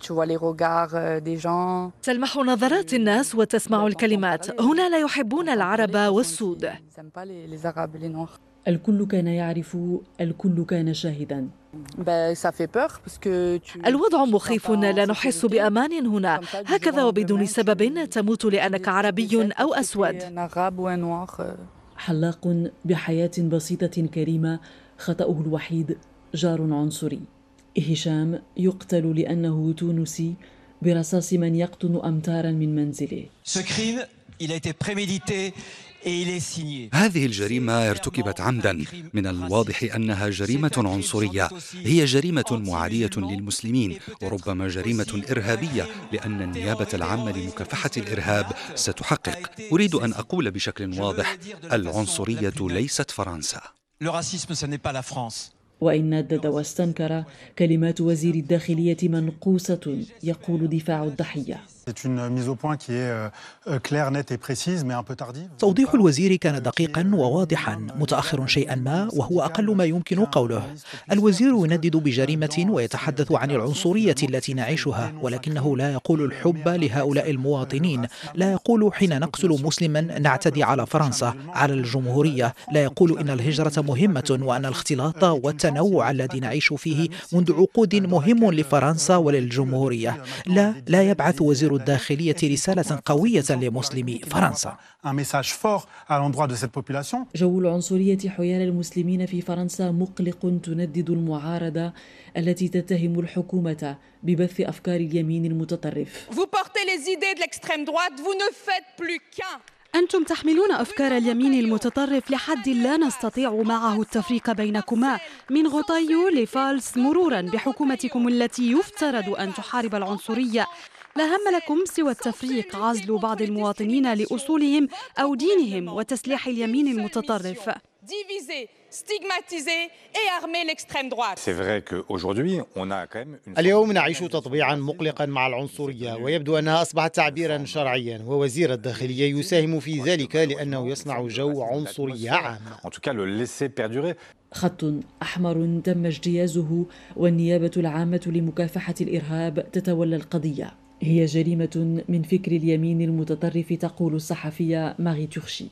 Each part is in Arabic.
تلمح نظرات الناس وتسمع الكلمات. هنا لا يحبون العرب والسود. الكل كان يعرف، الكل كان شاهدا. الوضع مخيف، لا نحس بأمان هنا، هكذا وبدون سبب تموت لأنك عربي أو أسود. حلاق بحياة بسيطة كريمة، خطأه الوحيد جار عنصري. هشام يقتل لأنه تونسي برصاص من يقطن أمتارا من منزله. هذه الجريمة ارتكبت عمدا، من الواضح أنها جريمة عنصرية، هي جريمة معادية للمسلمين، وربما جريمة إرهابية، لأن النيابة العامة لمكافحة الإرهاب ستحقق. أريد أن أقول بشكل واضح: العنصرية ليست فرنسا. وإن ندد واستنكر، كلمات وزير الداخلية منقوصة، يقول دفاع الضحية. توضيح الوزير كان دقيقا وواضحا، متأخر شيئا ما، وهو أقل ما يمكن قوله. الوزير يندد بجريمة ويتحدث عن العنصرية التي نعيشها، ولكنه لا يقول الحب لهؤلاء المواطنين، لا يقول حين نقتل مسلما نعتدي على فرنسا، على الجمهورية، لا يقول إن الهجرة مهمة وأن الاختلاط والتنوع الذي نعيش فيه منذ عقود مهم لفرنسا وللجمهورية. لا يبعث وزير الداخلية رسالة قوية لمسلمي فرنسا. جو العنصرية حيال المسلمين في فرنسا مقلق، تندد المعارضة التي تتهم الحكومة ببث أفكار اليمين المتطرف. أنتم تحملون أفكار اليمين المتطرف لحد لا نستطيع معه التفريق بينكما، من غطايو لفالس، مرورا بحكومتكم التي يفترض أن تحارب العنصرية. لا هم لكم سوى التفريق، عزل بعض المواطنين لأصولهم أو دينهم، وتسليح اليمين المتطرف. اليوم نعيش تطبيعا مقلقا مع العنصرية، ويبدو أنها أصبحت تعبيرا شرعيا، ووزير الداخلية يساهم في ذلك لأنه يصنع جو عنصرية عامة. خط أحمر تم اجتيازه، والنيابة العامة لمكافحة الإرهاب تتولى القضية. هي جريمة من فكر اليمين المتطرف، تقول الصحفية ماري تورشي.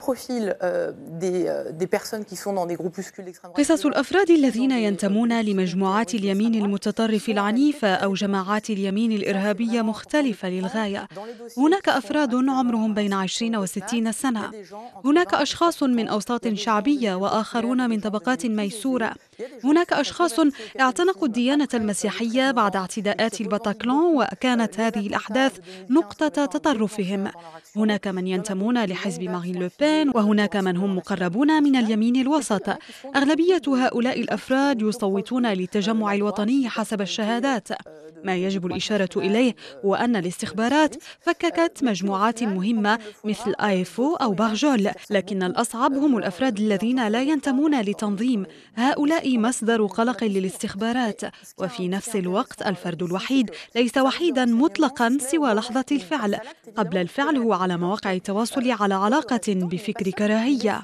قصص الأفراد الذين ينتمون لمجموعات اليمين المتطرف العنيفة أو جماعات اليمين الإرهابية مختلفة للغاية. هناك أفراد عمرهم بين 20 و60 سنة، هناك أشخاص من أوساط شعبية وآخرون من طبقات ميسورة، هناك أشخاص اعتنقوا الديانة المسيحية بعد اعتداءات الباتاكلون، وكانت هذه الأحداث نقطة تطرفهم. هناك من ينتمون لحزب مارين لوبين، وهناك من هم مقربون من اليمين الوسط. أغلبية هؤلاء الأفراد يصوتون للتجمع الوطني حسب الشهادات. ما يجب الإشارة إليه هو أن الاستخبارات فككت مجموعات مهمة مثل آيفو أو باغجول، لكن الأصعب هم الأفراد الذين لا ينتمون لتنظيم. هؤلاء مصدر قلق للاستخبارات، وفي نفس الوقت الفرد الوحيد ليس وحيدا مطلقا سوى لحظة الفعل. قبل الفعل هو على مواقع التواصل على علاقة بفكر كراهية.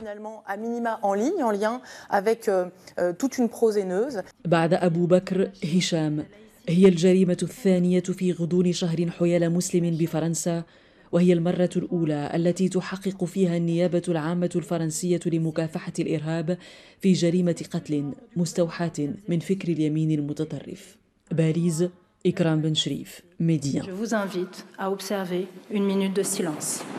بعد أبو بكر، هشام. هي الجريمة الثانية في غضون شهر حيال مسلم بفرنسا، وهي المرة الأولى التي تحقق فيها النيابة العامة الفرنسية لمكافحة الإرهاب في جريمة قتل مستوحاة من فكر اليمين المتطرف. باريس، إكرام بن شريف، ميديان. Je vous invite à observer une minute de silence.